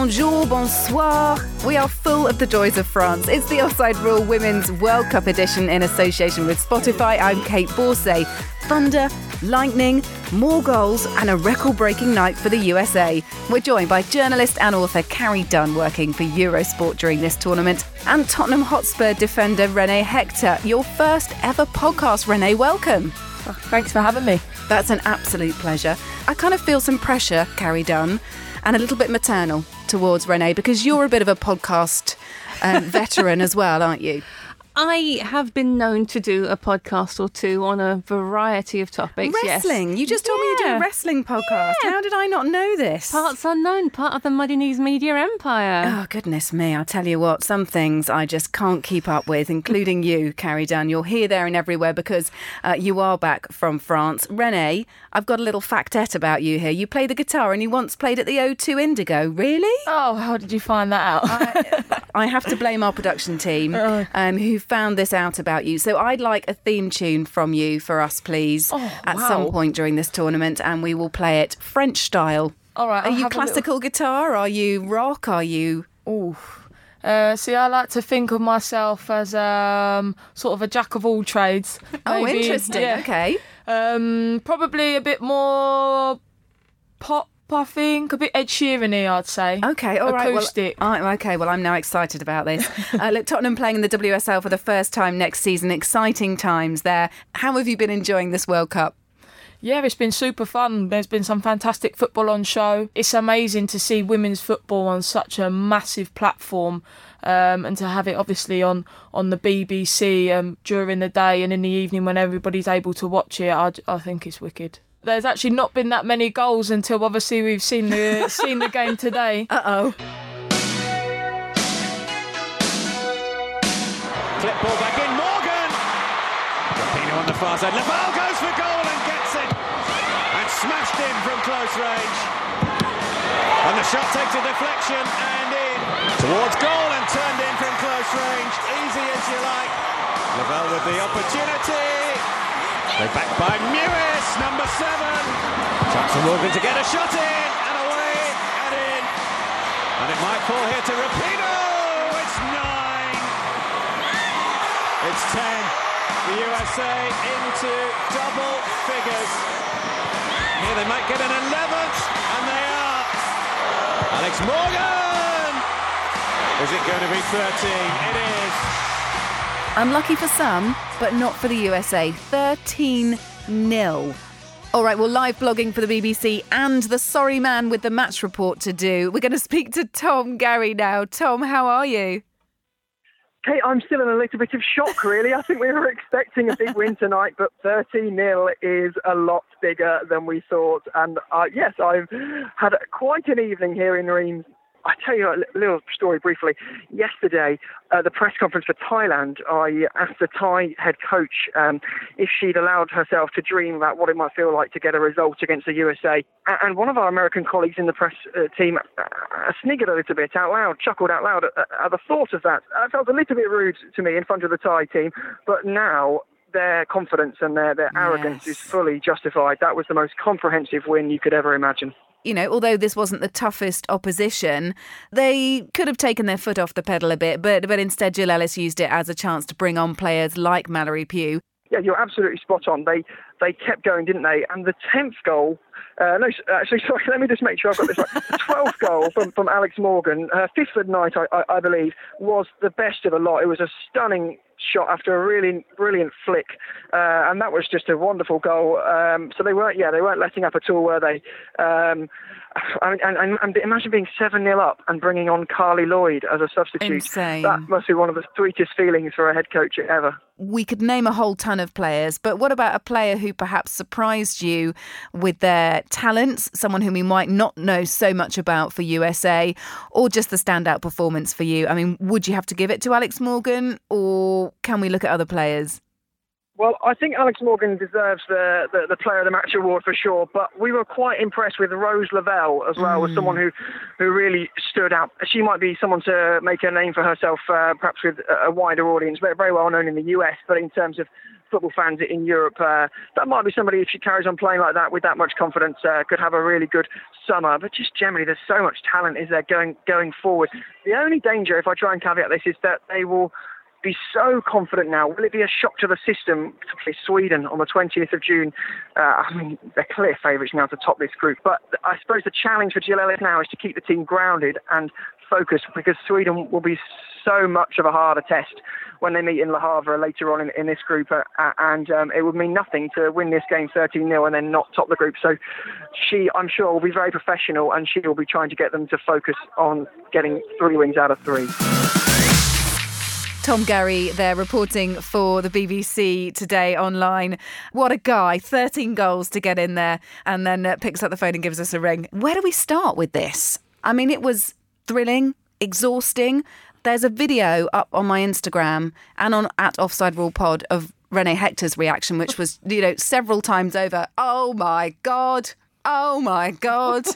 bonjour, bonsoir. We are full of the joys of France. It's the Offside Rule Women's World Cup edition in association with Spotify. I'm Kate Borsay. Thunder, lightning, more goals and a record-breaking night for the USA. We're joined by journalist and author Carrie Dunn, working for Eurosport during this tournament, and Tottenham Hotspur defender Renee Hector. Your first ever podcast, Renee. Welcome. Oh, thanks for having me. That's an absolute pleasure. I kind of feel some pressure, Carrie Dunn, and a little bit maternal towards Renee, because you're a bit of a podcast veteran as well, aren't you? I have been known to do a podcast or two on a variety of topics. Wrestling? Yes. You just told me you do a wrestling podcast. Yeah. How did I not know this? Parts unknown, part of the Muddy Knees Media empire. Oh, goodness me. I'll tell you what, some things I just can't keep up with, including you, Carrie Dunn. You're here, there and everywhere because you are back from France. Renee, I've got a little factette about you here. You play the guitar and you once played at the O2 Indigo. Really? Oh, how did you find that out? I have to blame our production team who found this out about you. So I'd like a theme tune from you for us, please, at some point during this tournament, and we will play it French style. All right. Are you classical guitar? Are you rock? Are you... See, I like to think of myself as sort of a jack of all trades. Oh, interesting. Yeah. Okay. Probably a bit more pop, I think, a bit Ed Sheeran-y, I'd say. Okay, all right. Acoustic. Well, I'm now excited about this. Look, Tottenham playing in the WSL for the first time next season. Exciting times there. How have you been enjoying this World Cup? Yeah, it's been super fun. There's been some fantastic football on show. It's amazing to see women's football on such a massive platform, and to have it obviously on the BBC during the day and in the evening when everybody's able to watch it. I think it's wicked. There's actually not been that many goals until obviously we've seen the game today. Uh-oh. Clip ball back in, Morgan! Rapinoe on the far side, Laval goes for goal and gets it! And smashed in from close range. And the shot takes a deflection and in. Towards goal and turned in from close range. Easy as you like. Laval with the opportunity. They're back by Mewis, number 7. Jackson Morgan to get a shot in, and away, and in. And it might fall here to Rapinoe. It's 9. It's 10. The USA into double figures. Here they might get an 11th, and they are. Alex Morgan! Is it going to be 13? It is. Unlucky for some, but not for the USA. 13-0. All right, well, live blogging for the BBC and the sorry man with the match report to do. We're going to speak to Tom Garry now. Tom, how are you? Kate, I'm still in a little bit of shock, really. I think we were expecting a big win tonight, but 13-0 is a lot bigger than we thought. And yes, I've had quite an evening here in Reims. I tell you a little story briefly. Yesterday, at the press conference for Thailand, I asked the Thai head coach if she'd allowed herself to dream about what it might feel like to get a result against the USA. And one of our American colleagues in the press team sniggered a little bit out loud, chuckled out loud at the thought of that. It felt a little bit rude to me in front of the Thai team, but now their confidence and their arrogance is fully justified. That was the most comprehensive win you could ever imagine. You know, although this wasn't the toughest opposition, they could have taken their foot off the pedal a bit, but instead Jill Ellis used it as a chance to bring on players like Mallory Pugh. Yeah, you're absolutely spot on. They kept going, didn't they? And the 10th goal, let me just make sure I've got this right. The 12th goal from Alex Morgan, her 5th of the night, I believe, was the best of the lot. It was a stunning shot after a really brilliant flick, and that was just a wonderful goal. So they weren't letting up at all, were they? And imagine being 7-0 up and bringing on Carly Lloyd as a substitute. Insane. That must be one of the sweetest feelings for a head coach ever. We could name a whole ton of players, but what about a player who perhaps surprised you with their talents, someone whom we might not know so much about for USA, or just the standout performance for you? I mean, would you have to give it to Alex Morgan, or can we look at other players? Well, I think Alex Morgan deserves the Player of the Match award for sure, but we were quite impressed with Rose Lavelle as well, as someone who really stood out. She might be someone to make a name for herself, perhaps with a wider audience, very well known in the US, but in terms of football fans in Europe, that might be somebody, if she carries on playing like that with that much confidence, could have a really good summer. But just generally, there's so much talent is there going forward. The only danger, if I try and caveat this, is that they will be so confident now. Will it be a shock to the system, particularly Sweden on the 20th of June? They're clear favourites now to top this group. But I suppose the challenge for Jill Ellis now is to keep the team grounded and focused, because Sweden will be so much of a harder test when they meet in Le Havre later on in this group. And it would mean nothing to win this game 13-0 and then not top the group. So she, I'm sure, will be very professional, and she will be trying to get them to focus on getting 3 wins out of 3. Tom Gary there reporting for the BBC Today Online. What a guy, 13 goals to get in there, and then picks up the phone and gives us a ring. Where do we start with this? I mean, it was thrilling, exhausting. There's a video up on my Instagram and on at Offside Rule Pod of Renee Hector's reaction, which was, several times over. Oh my God. Oh my God.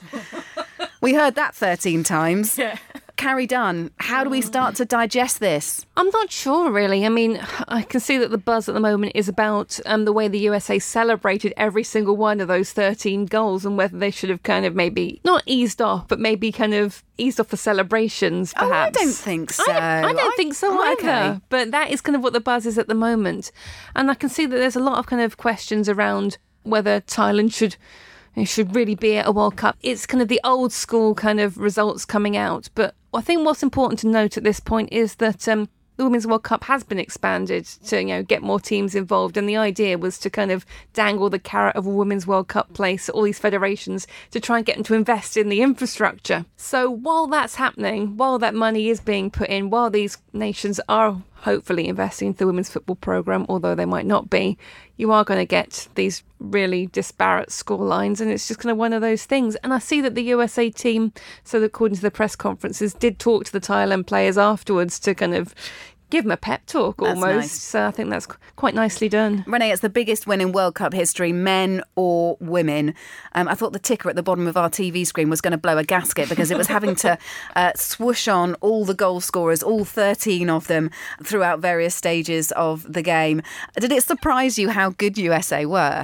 We heard that 13 times. Yeah. Carrie Dunn, how do we start to digest this? I'm not sure, really. I mean, I can see that the buzz at the moment is about the way the USA celebrated every single one of those 13 goals, and whether they should have kind of maybe not eased off, but maybe kind of eased off the celebrations, perhaps. Oh, I don't think so. I don't think so either. Okay. But that is kind of what the buzz is at the moment. And I can see that there's a lot of kind of questions around whether Thailand should really be at a World Cup. It's kind of the old school kind of results coming out. But I think what's important to note at this point is that the Women's World Cup has been expanded to, get more teams involved. And the idea was to kind of dangle the carrot of a Women's World Cup place at all these federations to try and get them to invest in the infrastructure. So while that's happening, while that money is being put in, while these nations are hopefully investing into the women's football programme, although they might not be, you are going to get these really disparate score lines, and it's just kind of one of those things. And I see that the USA team, so according to the press conferences, did talk to the Thailand players afterwards to kind of give them a pep talk almost. Nice. So I think that's quite nicely done. Renee, it's the biggest win in World Cup history, men or women. I thought the ticker at the bottom of our TV screen was going to blow a gasket because it was having to swoosh on all the goal scorers, all 13 of them, throughout various stages of the game. Did it surprise you how good USA were?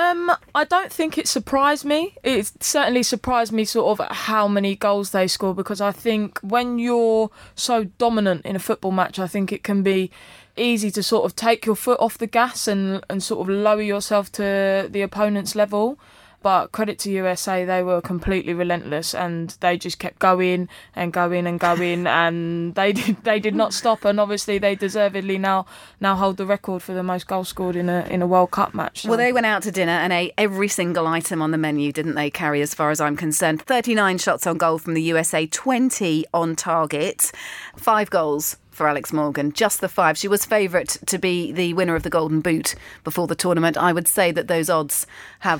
I don't think it surprised me. It certainly surprised me sort of how many goals they score, because I think when you're so dominant in a football match, I think it can be easy to sort of take your foot off the gas and sort of lower yourself to the opponent's level. But credit to USA, they were completely relentless and they just kept going and going and going, and they did not stop. And obviously, they deservedly now hold the record for the most goals scored in a World Cup match. So. Well, they went out to dinner and ate every single item on the menu, didn't they, Carrie, as far as I'm concerned? 39 shots on goal from the USA, 20 on target, 5 goals for Alex Morgan, just the 5. She was favourite to be the winner of the Golden Boot before the tournament. I would say that those odds have...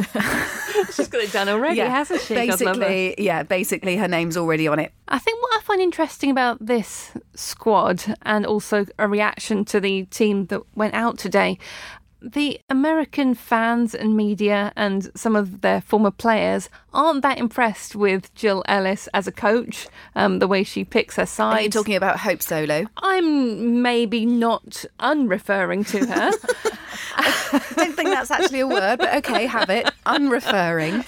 She's got it done already, hasn't she? Basically her name's already on it. I think what I find interesting about this squad, and also a reaction to the team that went out today, the American fans and media and some of their former players aren't that impressed with Jill Ellis as a coach, the way she picks her side. Are you talking about Hope Solo? I'm maybe not unreferring to her. I don't think that's actually a word, but okay, have it. Unreferring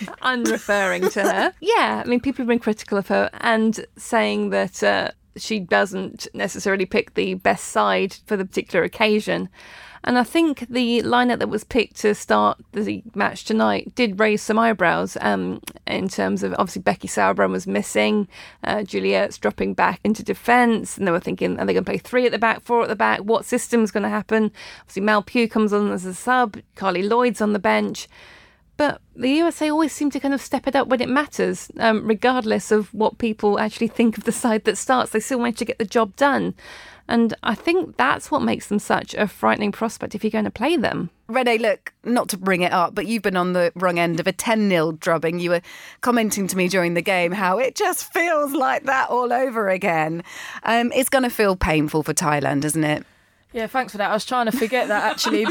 to her. Yeah, I mean, people have been critical of her and saying that she doesn't necessarily pick the best side for the particular occasion. And I think the lineup that was picked to start the match tonight did raise some eyebrows in terms of, obviously, Becky Sauerbrunn was missing, Juliet's dropping back into defence, and they were thinking, are they going to play 3 at the back, 4 at the back? What system's going to happen? Obviously, Mal Pugh comes on as a sub, Carly Lloyd's on the bench. But the USA always seem to kind of step it up when it matters, regardless of what people actually think of the side that starts. They still manage to get the job done. And I think that's what makes them such a frightening prospect if you're going to play them. Renee, look, not to bring it up, but you've been on the wrong end of a 10-0 drubbing. You were commenting to me during the game how it just feels like that all over again. It's going to feel painful for Thailand, isn't it? Yeah, thanks for that. I was trying to forget that, actually,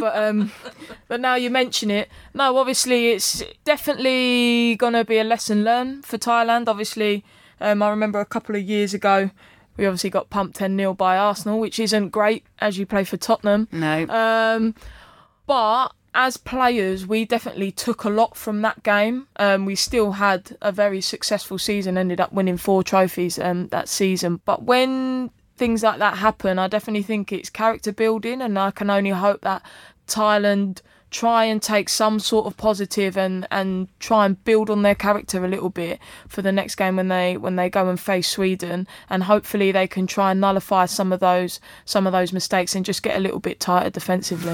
but now you mention it. No, obviously, it's definitely going to be a lesson learned for Thailand. Obviously, I remember a couple of years ago, we obviously got pumped 10-0 by Arsenal, which isn't great as you play for Tottenham. No. But as players, we definitely took a lot from that game. We still had a very successful season, ended up winning 4 trophies that season. But when things like that happen, I definitely think it's character building, and I can only hope that Thailand try and take some sort of positive and try and build on their character a little bit for the next game when they go and face Sweden, and hopefully they can try and nullify some of those mistakes and just get a little bit tighter defensively.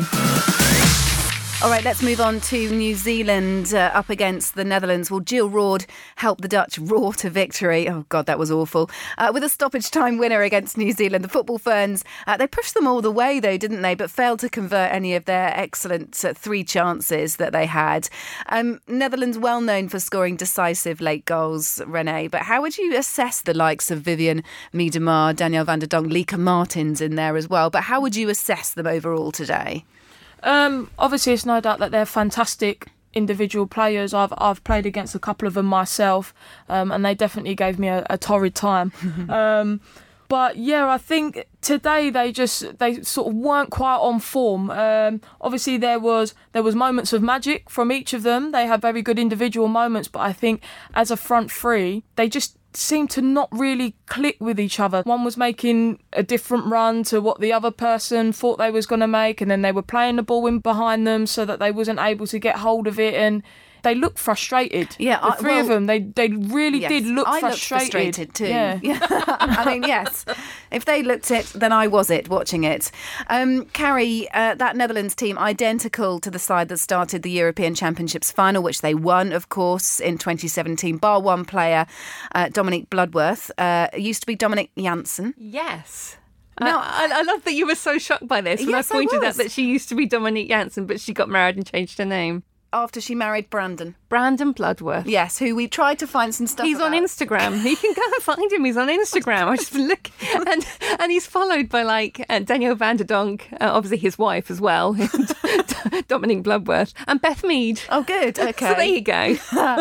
All right, let's move on to New Zealand up against the Netherlands. Well, Jill Roord helped the Dutch roar to victory. Oh, God, that was awful. With a stoppage time winner against New Zealand, the football ferns, they pushed them all the way, though, didn't they? But failed to convert any of their excellent 3 chances that they had. Netherlands well known for scoring decisive late goals, Renee. But how would you assess the likes of Vivianne Miedema, Danielle van der Donk, Lieke Martins in there as well? But how would you assess them overall today? Obviously, it's no doubt that they're fantastic individual players. I've played against a couple of them myself, and they definitely gave me a torrid time. But yeah, I think today they sort of weren't quite on form. Obviously, there was moments of magic from each of them. They had very good individual moments, but I think as a front three, they just seemed to not really click with each other. One was making a different run to what the other person thought they was going to make, and then they were playing the ball in behind them so that they wasn't able to get hold of it, and they looked frustrated. Yeah, the three of them, they really did look frustrated. I looked frustrated too. Yeah. I mean, yes. If they looked it, then I was it, watching it. Carrie, that Netherlands team, identical to the side that started the European Championships final, which they won, of course, in 2017, bar one player, Dominique Bloodworth. Used to be Dominic Janssen. Yes. No, I love that you were so shocked by this when I pointed out that she used to be Dominique Janssen, but she got married and changed her name. After she married Brandon Bloodworth. Yes, who we tried to find some stuff He's about. on Instagram. You can go and find him. He's on Instagram. I just look, and he's followed by Danielle van der Donk, obviously his wife as well, Dominique Bloodworth, and Beth Mead. Oh, good. Okay. So there you go.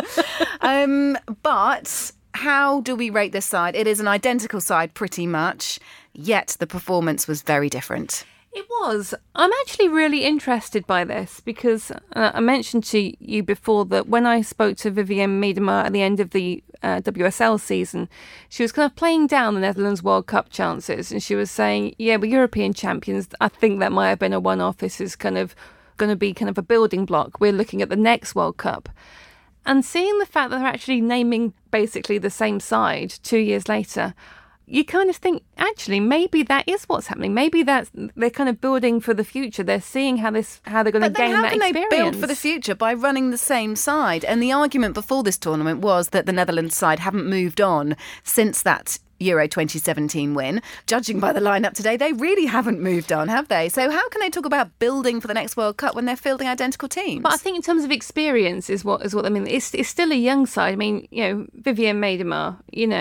But how do we rate this side? It is an identical side pretty much, yet the performance was very different. It was. I'm actually really interested by this because I mentioned to you before that when I spoke to Vivianne Miedema at the end of the WSL season, she was kind of playing down the Netherlands World Cup chances, and she was saying, yeah, we're European champions. I think that might have been a one-off. This is kind of going to be kind of a building block. We're looking at the next World Cup. And seeing the fact that they're actually naming basically the same side 2 years later, you kind of think, actually, maybe that is what's happening. Maybe they're kind of building for the future. They're seeing how they're going to gain that experience. How can they build for the future? By running the same side. And the argument before this tournament was that the Netherlands side haven't moved on since that Euro 2017 win. Judging by the lineup today, they really haven't moved on, have they? So how can they talk about building for the next World Cup when they're fielding identical teams? But I think in terms of experience is what I mean. It's still a young side. I mean, Vivianne Miedema,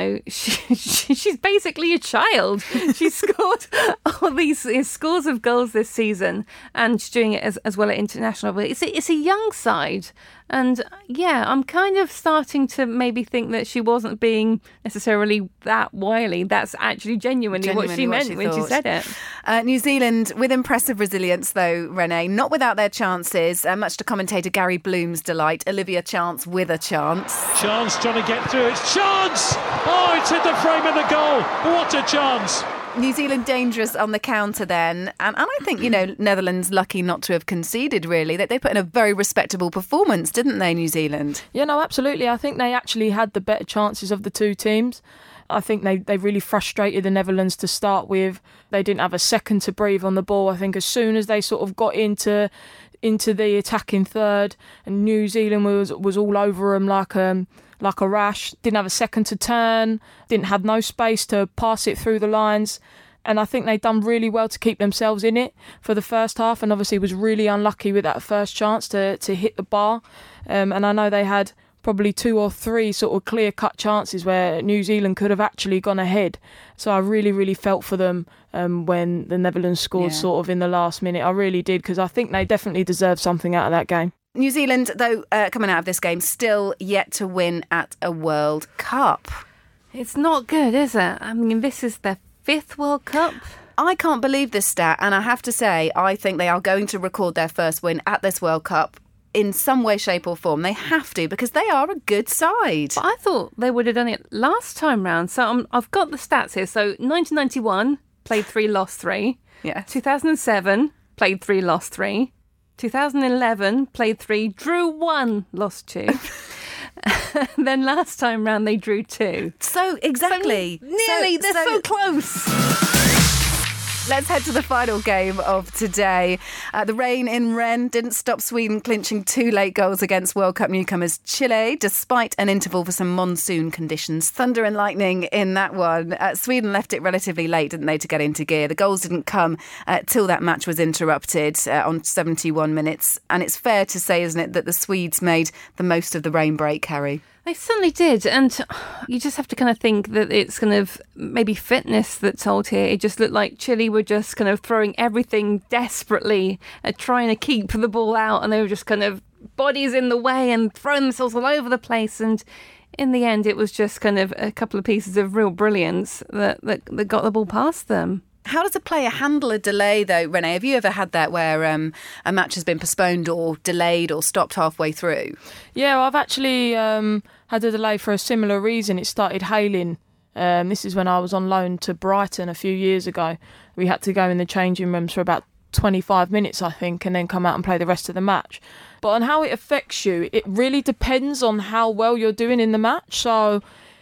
she's basically a child. She's scored all these scores of goals this season, and she's doing it as well at international level. It's a young side. And yeah, I'm kind of starting to maybe think that she wasn't being necessarily that wily. That's actually genuinely what she meant when she said it. New Zealand with impressive resilience, though, Renee, not without their chances. Much to commentator Gary Bloom's delight. Olivia Chance with a chance. Chance trying to get through. It's Chance! Oh, it's hit the frame of the goal. What a chance! New Zealand dangerous on the counter then. And I think, Netherlands lucky not to have conceded, really. They put in a very respectable performance, didn't they, New Zealand? Yeah, no, absolutely. I think they actually had the better chances of the two teams. I think they really frustrated the Netherlands to start with. They didn't have a second to breathe on the ball. I think as soon as they sort of got into the attacking third, and New Zealand was all over them like a rash. Didn't have a second to turn, had no space to pass it through the lines. And I think they'd done really well to keep themselves in it for the first half, and obviously was really unlucky with that first chance to hit the bar. And I know they had probably 2 or 3 sort of clear-cut chances where New Zealand could have actually gone ahead. So I really, really felt for them when the Netherlands scored sort of in the last minute. I really did, because I think they definitely deserved something out of that game. New Zealand, though, coming out of this game, still yet to win at a World Cup. It's not good, is it? I mean, this is their 5th World Cup. I can't believe this stat, and I have to say, I think they are going to record their first win at this World Cup in some way, shape or form. They have to, because they are a good side. But I thought they would have done it last time round. So I've got the stats here. So 1991, played 3, lost 3. Yeah. 2007, played 3, lost 3. 2011, played 3, drew 1, lost 2. Then last time round, they drew 2. So, exactly. So nearly, they're so close. Let's head to the final game of today. The rain in Rennes didn't stop Sweden clinching 2 late goals against World Cup newcomers Chile, despite an interval for some monsoon conditions. Thunder and lightning in that one. Sweden left it relatively late, didn't they, to get into gear. The goals didn't come till that match was interrupted on 71 minutes. And it's fair to say, isn't it, that the Swedes made the most of the rain break, Harry? They certainly did, and you just have to kind of think that it's kind of maybe fitness that told here. It just looked like Chile were just kind of throwing everything desperately at trying to keep the ball out, and they were just kind of bodies in the way and throwing themselves all over the place. And in the end, it was just kind of a couple of pieces of real brilliance that got the ball past them. How does a player handle a delay, though, Renee? Have you ever had that where a match has been postponed or delayed or stopped halfway through? Yeah, I've actually had a delay for a similar reason. It started hailing. This is when I was on loan to Brighton a few years ago. We had to go in the changing rooms for about 25 minutes, I think, and then come out and play the rest of the match. But on how it affects you, it really depends on how well you're doing in the match. So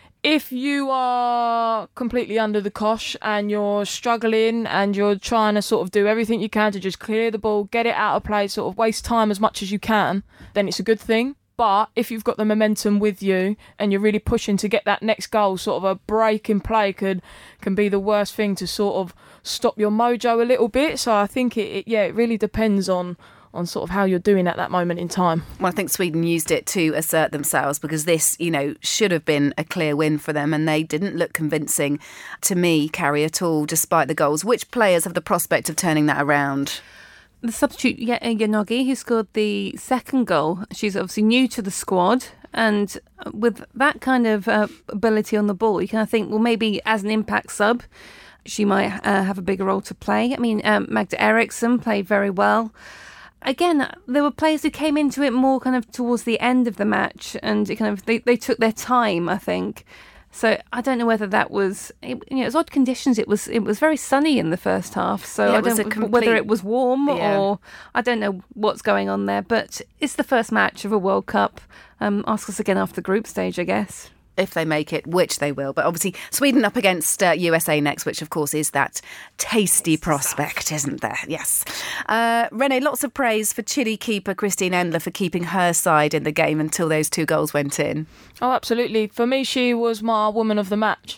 if you are completely under the cosh and you're struggling and you're trying to sort of do everything you can to just clear the ball, get it out of play, sort of waste time as much as you can, then it's a good thing. But if you've got the momentum with you and you're really pushing to get that next goal, sort of a break in play can be the worst thing to sort of stop your mojo a little bit. So I think it really depends on sort of how you're doing at that moment in time. Well, I think Sweden used it to assert themselves, because this, should have been a clear win for them, and they didn't look convincing to me, Carrie, at all, despite the goals. Which players have the prospect of turning that around? The substitute, Yanogi, who scored the second goal, she's obviously new to the squad, and with that kind of ability on the ball, you kind of think, well, maybe as an impact sub, she might have a bigger role to play. I mean, Magda Eriksson played very well. Again, there were players who came into it more kind of towards the end of the match, and it kind of they took their time, I think. So I don't know whether that was, it was odd conditions. It was very sunny in the first half, so I don't know whether it was warm or I don't know what's going on there. But it's the first match of a World Cup. Ask us again after the group stage, I guess. If they make it, which they will. But obviously Sweden up against USA next, which of course is that tasty prospect, isn't there? Yes. Renee, lots of praise for Chile keeper Christine Endler for keeping her side in the game until those 2 goals went in. Oh, absolutely. For me, she was my woman of the match.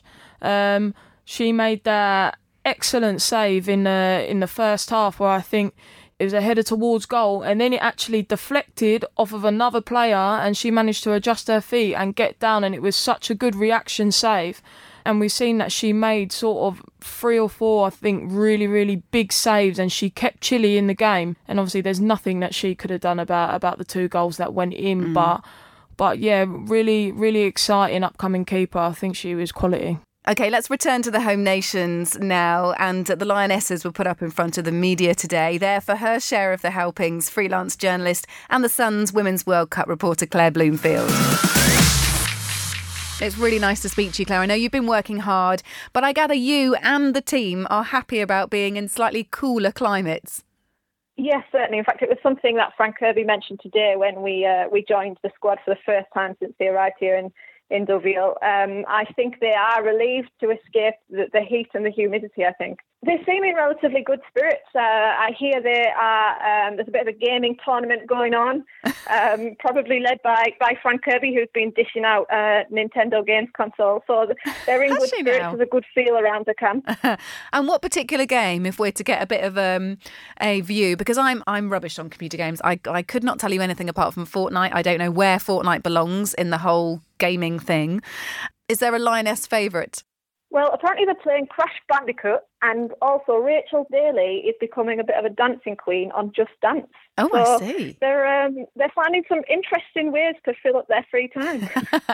She made that excellent save in the first half, where I think it was a header towards goal, and then it actually deflected off of another player, and she managed to adjust her feet and get down, and it was such a good reaction save. And we've seen that she made sort of 3 or 4, I think, really, really big saves, and she kept Chile in the game. And obviously there's nothing that she could have done about the 2 goals that went in. But yeah, really, really exciting upcoming keeper. I think she was quality. OK, let's return to the home nations now. And the Lionesses were put up in front of the media today. There for her share of the helpings, freelance journalist and the Sun's Women's World Cup reporter Claire Bloomfield. It's really nice to speak to you, Claire. I know you've been working hard, but I gather you and the team are happy about being in slightly cooler climates. Yes, certainly. In fact, it was something that Frank Kirby mentioned today when we joined the squad for the first time since they arrived here in Deauville. I think they are relieved to escape the heat and the humidity, I think. They seem in relatively good spirits. I hear there's a bit of a gaming tournament going on, probably led by Frank Kirby, who's been dishing out Nintendo games console. So they're in good spirits. There's a good feel around the camp. And what particular game, if we're to get a bit of a view, because I'm rubbish on computer games. I could not tell you anything apart from Fortnite. I don't know where Fortnite belongs in the whole gaming thing. Is there a Lioness favourite? Well, apparently they're playing Crash Bandicoot, and also Rachel Daly is becoming a bit of a dancing queen on Just Dance. Oh, so I see. They're finding some interesting ways to fill up their free time.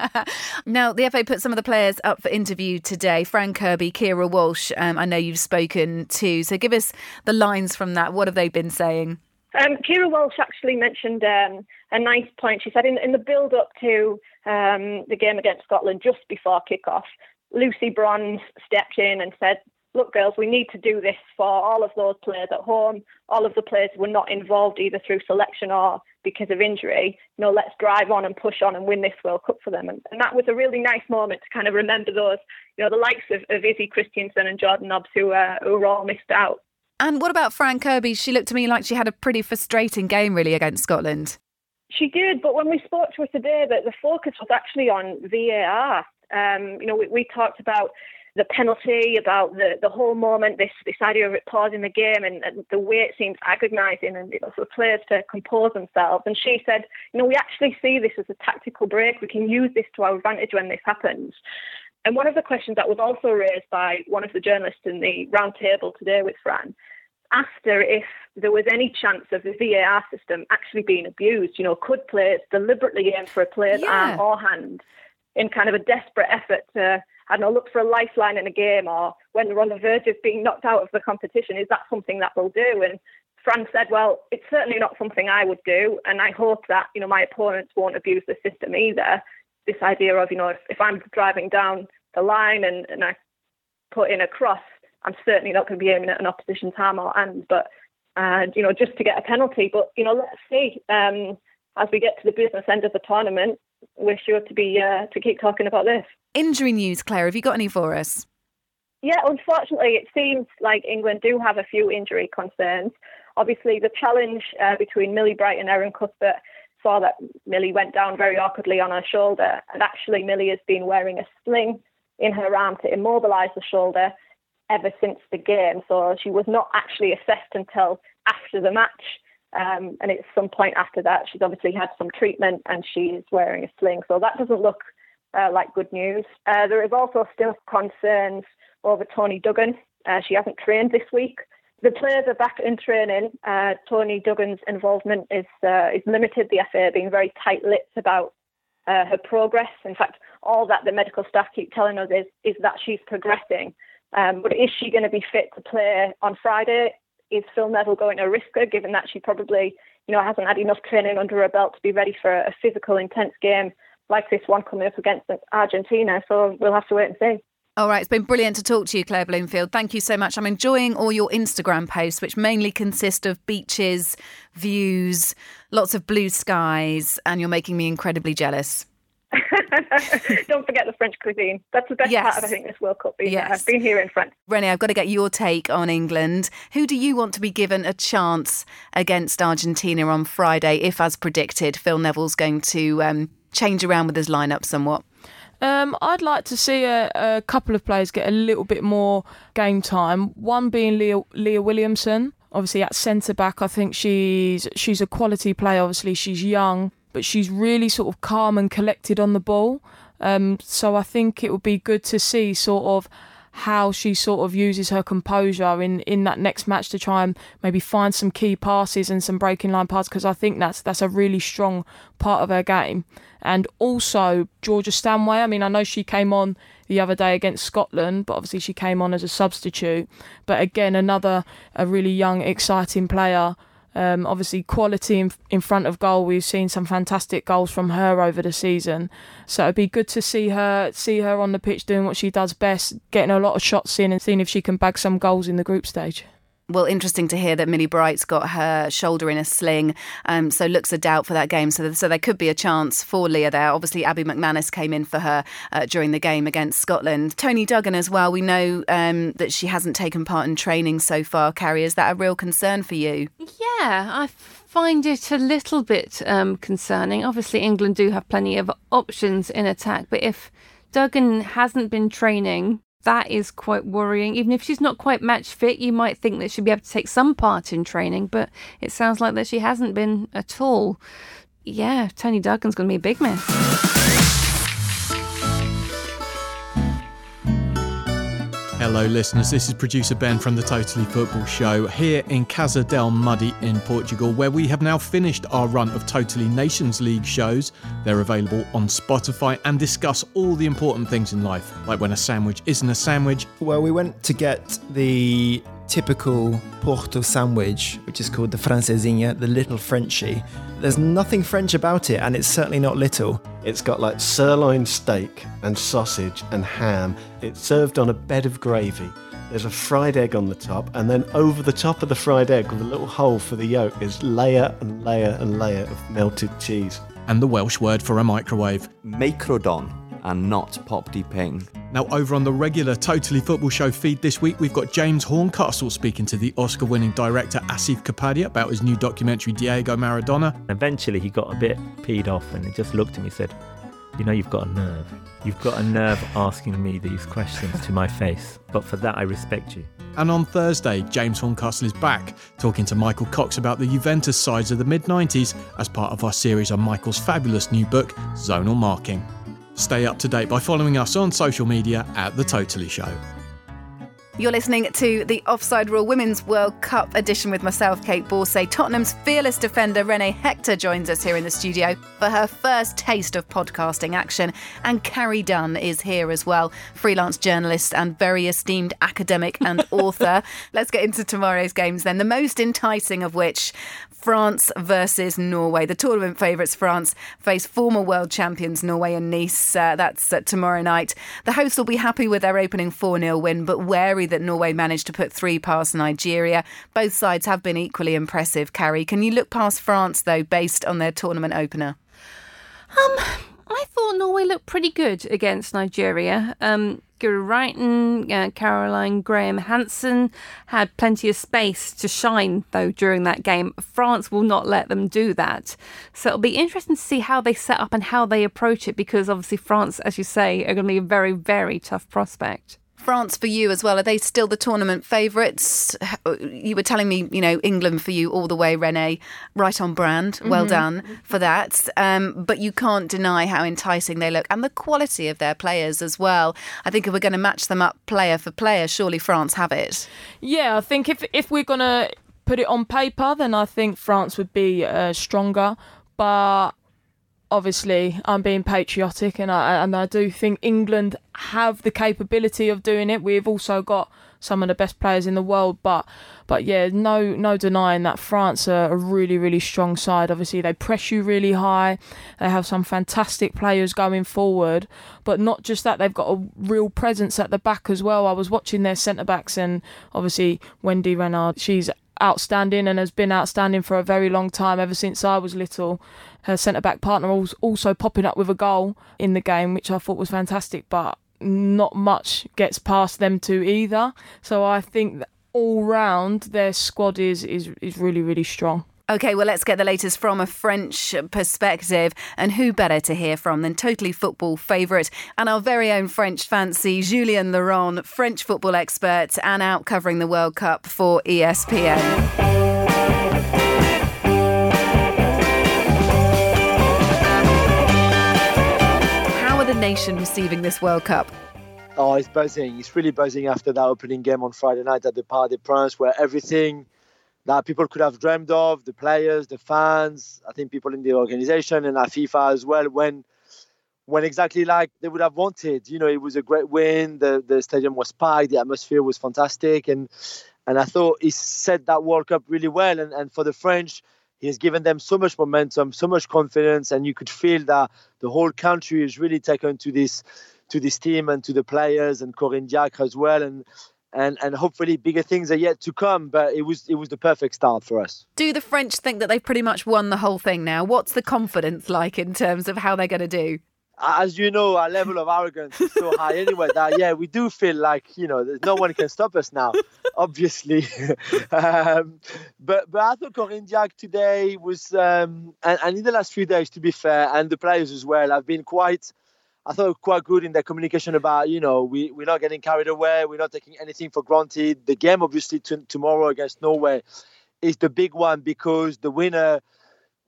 Now, the FA put some of the players up for interview today. Fran Kirby, Keira Walsh, I know you've spoken to. So give us the lines from that. What have they been saying? Keira Walsh actually mentioned a nice point. She said in the build-up to the game against Scotland just before kick-off, Lucy Bronze stepped in and said, look, girls, we need to do this for all of those players at home. All of the players who were not involved either through selection or because of injury. Let's drive on and push on and win this World Cup for them. And that was a really nice moment to kind of remember those, the likes of Izzy Christiansen and Jordan Nobbs who were all missed out. And what about Fran Kirby? She looked to me like she had a pretty frustrating game, really, against Scotland. She did, but when we spoke to her today, the focus was actually on VAR. We talked about the penalty, about the whole moment, this idea of it pausing the game and the way it seems agonising and for players to compose themselves. And she said, we actually see this as a tactical break. We can use this to our advantage when this happens. And one of the questions that was also raised by one of the journalists in the round table today with Fran asked her if there was any chance of the VAR system actually being abused. Could players deliberately aim for a player's arm or hand in kind of a desperate effort to, look for a lifeline in a game, or when they're on the verge of being knocked out of the competition? Is that something that they'll do? And Fran said, well, it's certainly not something I would do, and I hope that, my opponents won't abuse the system either. This idea of, if I'm driving down the line and I put in a cross, I'm certainly not going to be aiming at an opposition's arm or hand, but, just to get a penalty. But, let's see. As we get to the business end of the tournament, we're sure to keep talking about this. Injury news, Claire, have you got any for us? Yeah, unfortunately, it seems like England do have a few injury concerns. Obviously, the challenge between Millie Bright and Erin Cuthbert saw that Millie went down very awkwardly on her shoulder, and actually Millie has been wearing a sling in her arm to immobilise the shoulder ever since the game. So she was not actually assessed until after the match. And it's some point after that, she's obviously had some treatment and she's wearing a sling. So that doesn't look like good news. There is also still concerns over Tony Duggan. She hasn't trained this week. The players are back in training. Tony Duggan's involvement is limited. The FA are being very tight-lipped about her progress. In fact, all that the medical staff keep telling us is that she's progressing. But is she going to be fit to play on Friday? Is Phil Neville going to risk her, given that she probably, hasn't had enough training under her belt to be ready for a physical, intense game like this one coming up against Argentina? So we'll have to wait and see. All right, it's been brilliant to talk to you, Claire Bloomfield. Thank you so much. I'm enjoying all your Instagram posts, which mainly consist of beaches, views, lots of blue skies, and you're making me incredibly jealous. Don't forget the French cuisine. That's the best part of, I think, this World Cup being Yes. I've been here in France. Renee, I've got to get your take on England. Who do you want to be given a chance against Argentina on Friday, if, as predicted, Phil Neville's going to change around with his lineup somewhat? I'd like to see a couple of players get a little bit more game time. One being Leah Williamson. Obviously, at centre-back, I think she's a quality player. Obviously, she's young, but she's really sort of calm and collected on the ball. So I think it would be good to see sort of how she sort of uses her composure in that next match to try and maybe find some key passes and some breaking line passes, because I think that's a really strong part of her game. And also Georgia Stanway. I mean, I know she came on the other day against Scotland, but obviously she came on as a substitute. But again, a really young, exciting player. Obviously quality in front of goal. We've seen some fantastic goals from her over the season, so it'd be good to see her on the pitch doing what she does best, getting a lot of shots in and seeing if she can bag some goals in the group stage. Well, interesting to hear that Millie Bright's got her shoulder in a sling, so looks a doubt for that game. So there could be a chance for Leah there. Obviously, Abby McManus came in for her during the game against Scotland. Tony Duggan as well. We know that she hasn't taken part in training so far. Carrie, is that a real concern for you? Yeah, I find it a little bit concerning. Obviously, England do have plenty of options in attack, but if Duggan hasn't been training, that is quite worrying. Even if she's not quite match fit, you might think that she'd be able to take some part in training, but it sounds like that she hasn't been at all. Yeah, Tony Duggan's going to be a big miss. Hello listeners, this is producer Ben from the Totally Football Show here in Casa del Muddy in Portugal, where we have now finished our run of Totally Nations League shows. They're available on Spotify and discuss all the important things in life, like when a sandwich isn't a sandwich. Well, we went to get the typical Porto sandwich, which is called the francesinha, the little Frenchie. There's nothing French about it, and it's certainly not little. It's got like sirloin steak and sausage and ham. It's served on a bed of gravy. There's a fried egg on the top, and then over the top of the fried egg with a little hole for the yolk is layer and layer and layer of melted cheese. And the Welsh word for a microwave. Microdon, and not pop de ping. Now, over on the regular Totally Football Show feed this week, we've got James Horncastle speaking to the Oscar-winning director Asif Kapadia about his new documentary Diego Maradona. Eventually, he got a bit peed off and he just looked at me and said, "You know, you've got a nerve. You've got a nerve asking me these questions to my face. But for that, I respect you." And on Thursday, James Horncastle is back, talking to Michael Cox about the Juventus sides of the mid-90s as part of our series on Michael's fabulous new book, Zonal Marking. Stay up to date by following us on social media at The Totally Show. You're listening to the Offside Rule Women's World Cup edition with myself, Kate Borsay. Tottenham's fearless defender Renee Hector joins us here in the studio for her first taste of podcasting action. And Carrie Dunn is here as well, freelance journalist and very esteemed academic and author. Let's get into tomorrow's games then, the most enticing of which, France versus Norway. The tournament favourites France face former world champions Norway and Nice. That's tomorrow night. The hosts will be happy with their opening 4-0 win, but wary that Norway managed to put 3 past Nigeria. Both sides have been equally impressive. Carrie, can you look past France, though, based on their tournament opener? I thought Norway looked pretty good against Nigeria. Guro Reiten, Caroline Graham Hansen had plenty of space to shine, though, during that game. France will not let them do that. So it'll be interesting to see how they set up and how they approach it, because obviously France, as you say, are going to be a very, very tough prospect. France for you as well. Are they still the tournament favourites? You were telling me, England for you all the way, Renee. Right on brand. Well done for that. But you can't deny how enticing they look and the quality of their players as well. I think if we're going to match them up player for player, surely France have it. Yeah, I think if we're going to put it on paper, then I think France would be stronger. But obviously, I'm being patriotic, and I do think England have the capability of doing it. We've also got some of the best players in the world, but yeah, no denying that France are a really, really strong side. Obviously, they press you really high. They have some fantastic players going forward, but not just that, they've got a real presence at the back as well. I was watching their centre-backs, and obviously Wendy Renard, she's outstanding and has been outstanding for a very long time, ever since I was little. Her centre-back partner was also popping up with a goal in the game, which I thought was fantastic, but not much gets past them two either. So I think that all round their squad is really, really strong. OK, well, let's get the latest from a French perspective. And who better to hear from than Totally Football favourite and our very own French fancy, Julien Laurent, French football expert and out covering the World Cup for ESPN. How are the nation receiving this World Cup? Oh, it's buzzing. It's really buzzing after that opening game on Friday night at the Parc des Princes, where everything that people could have dreamed of, the players, the fans, I think people in the organisation and at FIFA as well, when exactly like they would have wanted. It was a great win. The stadium was packed. The atmosphere was fantastic. And I thought he set that World Cup really well. And for the French, he has given them so much momentum, so much confidence. And you could feel that the whole country is really taken to this team and to the players and Corinne Diacre as well. And hopefully bigger things are yet to come, but it was the perfect start for us. Do the French think that they've pretty much won the whole thing now? What's the confidence like in terms of how they're going to do? As you know, our level of arrogance is so high anyway that, we do feel like, no one can stop us now, obviously. But I thought Corinne Diacre today was, and in the last few days, to be fair, and the players as well, have been quite good in their communication about, we're not getting carried away. We're not taking anything for granted. The game, obviously, tomorrow against Norway is the big one because the winner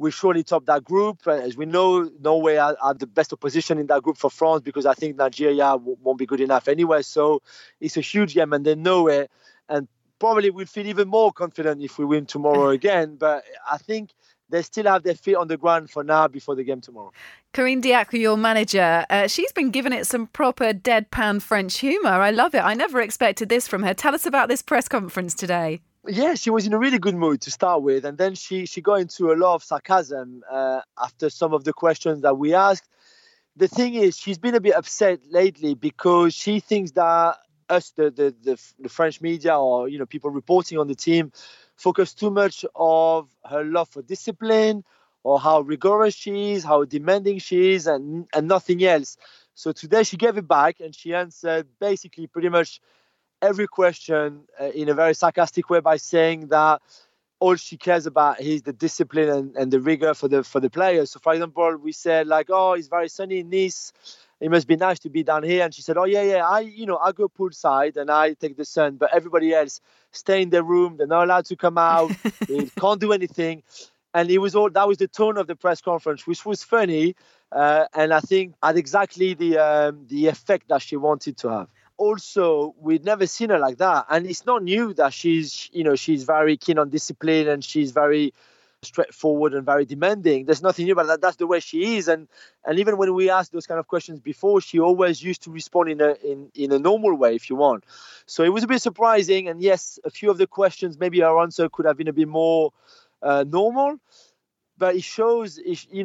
will surely top that group. As we know, Norway are the best opposition in that group for France, because I think Nigeria won't be good enough anyway. So it's a huge game, and they know it. And probably we'll feel even more confident if we win tomorrow again. But I think they still have their feet on the ground for now before the game tomorrow. Corinne Diacre, your manager, she's been giving it some proper deadpan French humour. I love it. I never expected this from her. Tell us about this press conference today. Yeah, she was in a really good mood to start with. And then she got into a lot of sarcasm after some of the questions that we asked. The thing is, she's been a bit upset lately because she thinks that us, the French media, or people reporting on the team, focus too much of her love for discipline, or how rigorous she is, how demanding she is, and nothing else. So today she gave it back and she answered basically pretty much every question in a very sarcastic way by saying that all she cares about is the discipline and the rigor for the players. So for example, we said like, oh, it's very sunny in Nice. It must be nice to be down here. And she said, oh, yeah, I go poolside and I take the sun, but everybody else stay in their room. They're not allowed to come out. They can't do anything. And that was the tone of the press conference, which was funny. And I think had exactly the effect that she wanted to have. Also, we'd never seen her like that. And it's not new that she's very keen on discipline and she's very straightforward and very demanding. There's nothing new about that. That's the way she is. And even when we asked those kind of questions before, she always used to respond in a normal way, if you want. So it was a bit surprising. And yes, a few of the questions, maybe her answer could have been a bit more normal. But it shows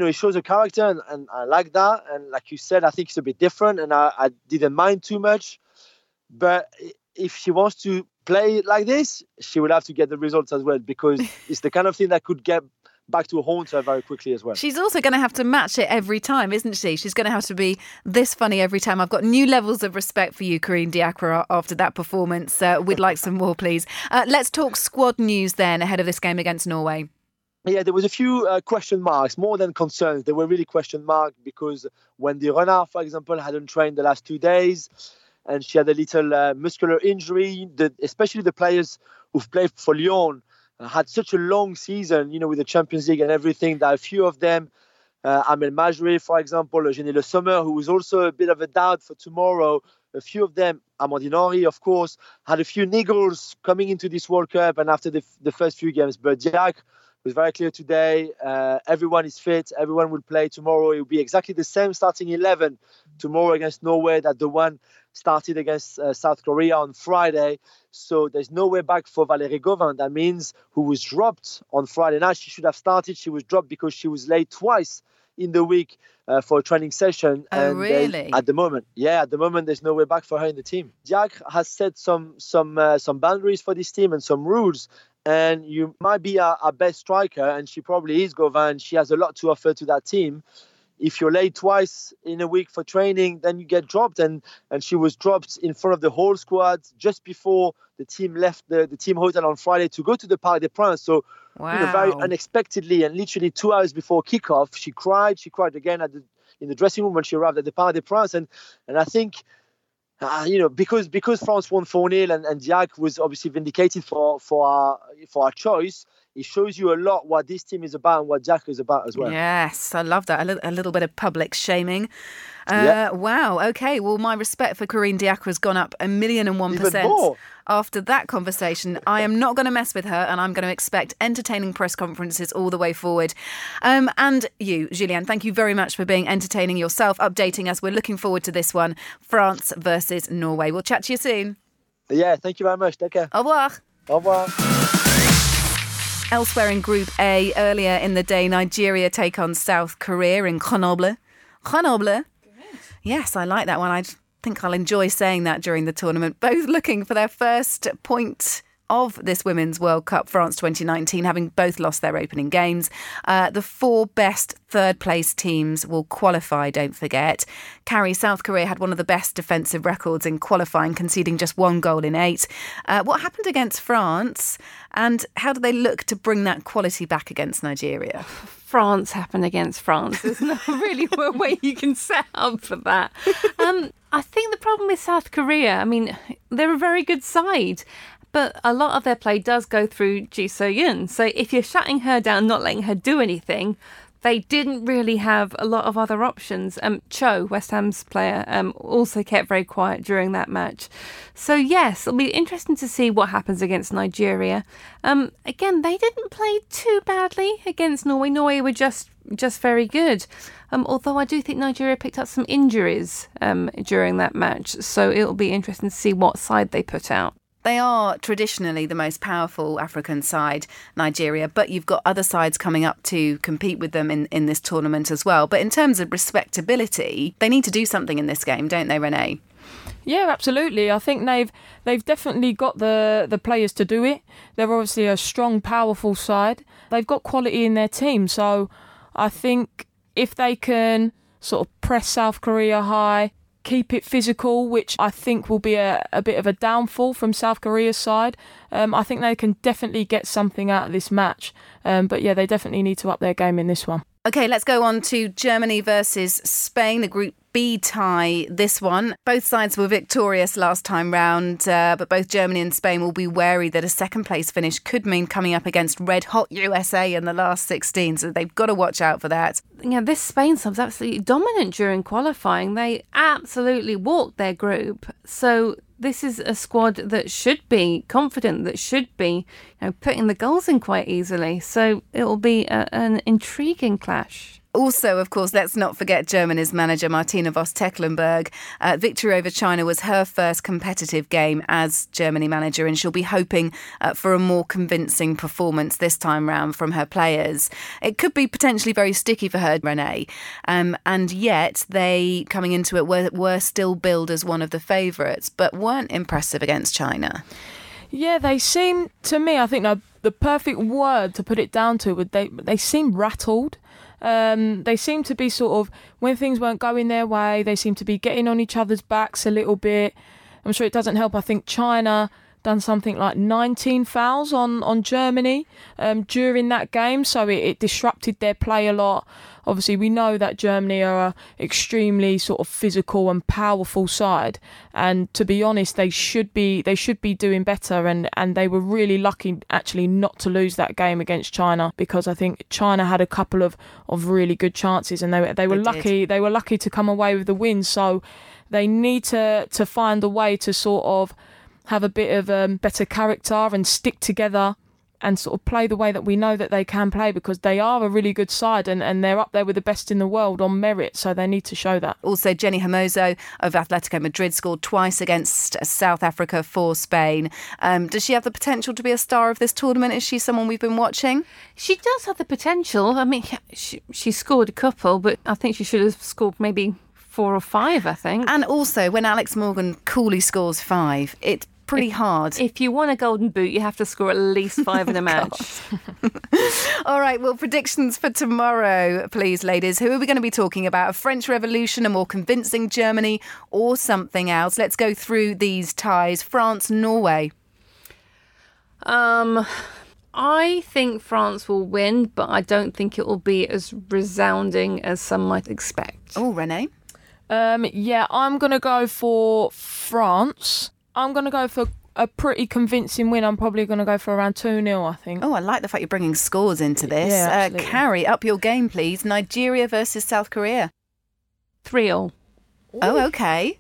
a character, and I like that. And like you said, I think it's a bit different, and I didn't mind too much. But if she wants to play like this, she will have to get the results as well, because it's the kind of thing that could get back to haunt her very quickly as well. She's also going to have to match it every time, isn't she? She's going to have to be this funny every time. I've got new levels of respect for you, Corinne Diacre, after that performance. We'd like some more, please. Let's talk squad news then ahead of this game against Norway. Yeah, there was a few question marks, more than concerns. They were really question marks because Wendy Renard, for example, hadn't trained the last 2 days, and she had a little muscular injury. Especially the players who've played for Lyon had such a long season, with the Champions League and everything, that a few of them, Amel Majri, for example, Eugénie Le Sommer, who was also a bit of a doubt for tomorrow, a few of them, Amandine Henry, of course, had a few niggles coming into this World Cup and after the first few games. But Diacre was very clear today. Everyone is fit. Everyone will play tomorrow. It will be exactly the same starting 11 tomorrow against Norway that the one started against South Korea on Friday. So there's no way back for Valérie Gauvin. That means who was dropped on Friday night. She should have started. She was dropped because she was late twice in the week for a training session. Oh, and really? At the moment, there's no way back for her in the team. Diacre has set some boundaries for this team and some rules. And you might be our best striker, and she probably is, Gauvin. She has a lot to offer to that team. If you're late twice in a week for training, then you get dropped. And she was dropped in front of the whole squad just before the team left the team hotel on Friday to go to the Parc des Princes. So, wow. Very unexpectedly and literally 2 hours before kickoff, she cried. She cried again in the dressing room when she arrived at the Parc des Princes. And I think, because France won 4-0 and Diacre was obviously vindicated for our choice, it shows you a lot what this team is about and what Diacre is about as well. Yes, I love that. A little bit of public shaming. Yeah. Wow. Okay. Well, my respect for Corinne Diacre has gone up 1,001,001% after that conversation. I am not going to mess with her, and I'm going to expect entertaining press conferences all the way forward. And you, Julien, thank you very much for being entertaining yourself, updating us. We're looking forward to this one, France versus Norway. We'll chat to you soon. Yeah. Thank you very much. Take care. Au revoir. Au revoir. Elsewhere in Group A, earlier in the day, Nigeria take on South Korea in Grenoble. Grenoble. Yes, I like that one. I think I'll enjoy saying that during the tournament. Both looking for their first point of this Women's World Cup, France 2019, having both lost their opening games. The 4 best third-place teams will qualify, don't forget. Carrie, South Korea had one of the best defensive records in qualifying, conceding just 1 goal in 8. What happened against France, and how do they look to bring that quality back against Nigeria? France happened against France. There's not really a way you can set up for that. I think the problem with South Korea, they're a very good side, But a lot of their play does go through Ji So-yun. So if you're shutting her down, not letting her do anything, they didn't really have a lot of other options. Cho, West Ham's player, also kept very quiet during that match. So yes, it'll be interesting to see what happens against Nigeria. Again, they didn't play too badly against Norway. Norway were just very good. Although I do think Nigeria picked up some injuries during that match. So it'll be interesting to see what side they put out. They are traditionally the most powerful African side, Nigeria, but you've got other sides coming up to compete with them in this tournament as well. But in terms of respectability, they need to do something in this game, don't they, Renee? Yeah, absolutely. I think they've definitely got the players to do it. They're obviously a strong, powerful side. They've got quality in their team. So I think if they can sort of press South Korea high, keep it physical, which I think will be a bit of a downfall from South Korea's side. I think they can definitely get something out of this match. But yeah, they definitely need to up their game in this one. OK, let's go on to Germany versus Spain, the Group B tie, this one. Both sides were victorious last time round, but both Germany and Spain will be wary that a second-place finish could mean coming up against red-hot USA in the last 16, so they've got to watch out for that. Yeah, this Spain side's absolutely dominant during qualifying. They absolutely walked their group, so this is a squad that should be confident, that should be putting the goals in quite easily. So it will be an intriguing clash. Also, of course, let's not forget Germany's manager Martina Voss-Tecklenburg. Victory over China was her first competitive game as Germany manager, and she'll be hoping for a more convincing performance this time round from her players. It could be potentially very sticky for her, Renee, and yet they, coming into it, were still billed as one of the favourites, but weren't impressive against China. Yeah, they seem, to me, I think the perfect word to put it down to would they seem rattled. They seem to be sort of, when things weren't going their way, they seem to be getting on each other's backs a little bit. I'm sure it doesn't help. I think China done something like 19 fouls on Germany during that game, so it disrupted their play a lot. Obviously, we know that Germany are an extremely sort of physical and powerful side, and to be honest, they should be doing better, and they were really lucky actually not to lose that game against China, because I think China had a couple of really good chances, and they were lucky. They were lucky to come away with the win. So they need to find a way to sort of have a bit of better character and stick together and sort of play the way that we know that they can play, because they are a really good side and they're up there with the best in the world on merit, so they need to show that. Also, Jenny Hermoso of Atletico Madrid scored twice against South Africa for Spain. Does she have the potential to be a star of this tournament? Is she someone we've been watching? She does have the potential. I mean, she scored a couple, but I think she should have scored maybe 4 or 5, I think. And also, when Alex Morgan coolly scores 5, it's pretty hard. If you want a golden boot, you have to score at least 5 in a match. All right, well, predictions for tomorrow, please, ladies. Who are we going to be talking about? A French Revolution, a more convincing Germany, or something else? Let's go through these ties. France, Norway. I think France will win, but I don't think it will be as resounding as some might expect. Oh, Renee? Yeah, I'm going to go for France. I'm going to go for a pretty convincing win. I'm probably going to go for around 2-0, I think. Oh, I like the fact you're bringing scores into this. Yeah, Carrie, up your game, please. Nigeria versus South Korea. 3-0. Oh, okay.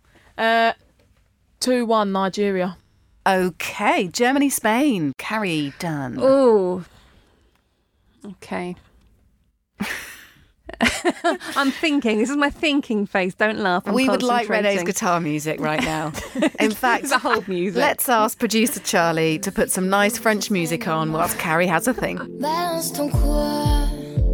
2-1 Nigeria. Okay. Germany, Spain. Carrie, done. Oh. Okay. I'm thinking. This is my thinking face. Don't laugh. We would like Renee's guitar music right now. In fact, the whole music. Let's ask producer Charlie to put some nice French music on whilst Carrie has a thing. Balance ton quoi.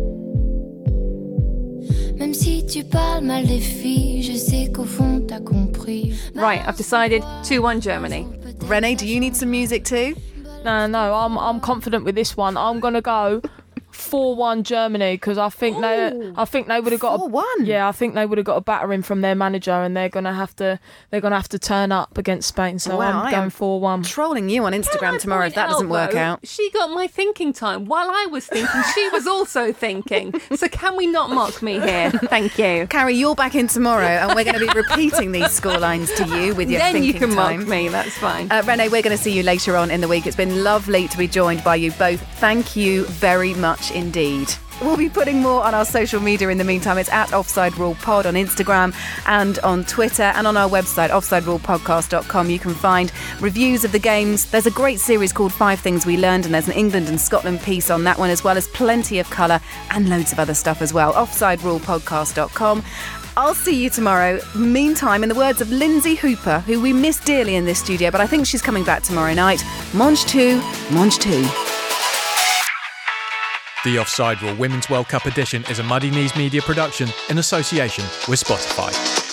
Même si tu parles mal des filles, je sais qu'au fond t'as compris. Right, I've decided 2-1 Germany. Renee, do you need some music too? No, I'm confident with this one. I'm going to go 4-1 Germany, because I think they would have got 4-1. Yeah, I think they would have got a battering from their manager, and they're gonna have to turn up against Spain. So Wow, I'm going 4-1. Trolling you on Instagram tomorrow if that doesn't work out. She got my thinking time while I was thinking. She was also thinking. So can we not mock me here? Thank you. Carrie, you're back in tomorrow, and we're going to be repeating these scorelines to you with your then thinking you can time. mock me. That's fine. Renee, we're going to see you later on in the week. It's been lovely to be joined by you both. Thank you very much indeed. We'll be putting more on our social media in the meantime. It's at Offside Rule Pod on Instagram and on Twitter, and on our website, offsiderulepodcast.com. You can find reviews of the games. There's a great series called 5 Things We Learned, and there's an England and Scotland piece on that one, as well as plenty of colour and loads of other stuff as well. offsiderulepodcast.com. I'll see you tomorrow. Meantime, in the words of Lindsay Hooper, who we miss dearly in this studio, but I think she's coming back tomorrow night, mange tout, mange tout. The Offside Rule Women's World Cup edition is a Muddy Knees Media production in association with Spotify.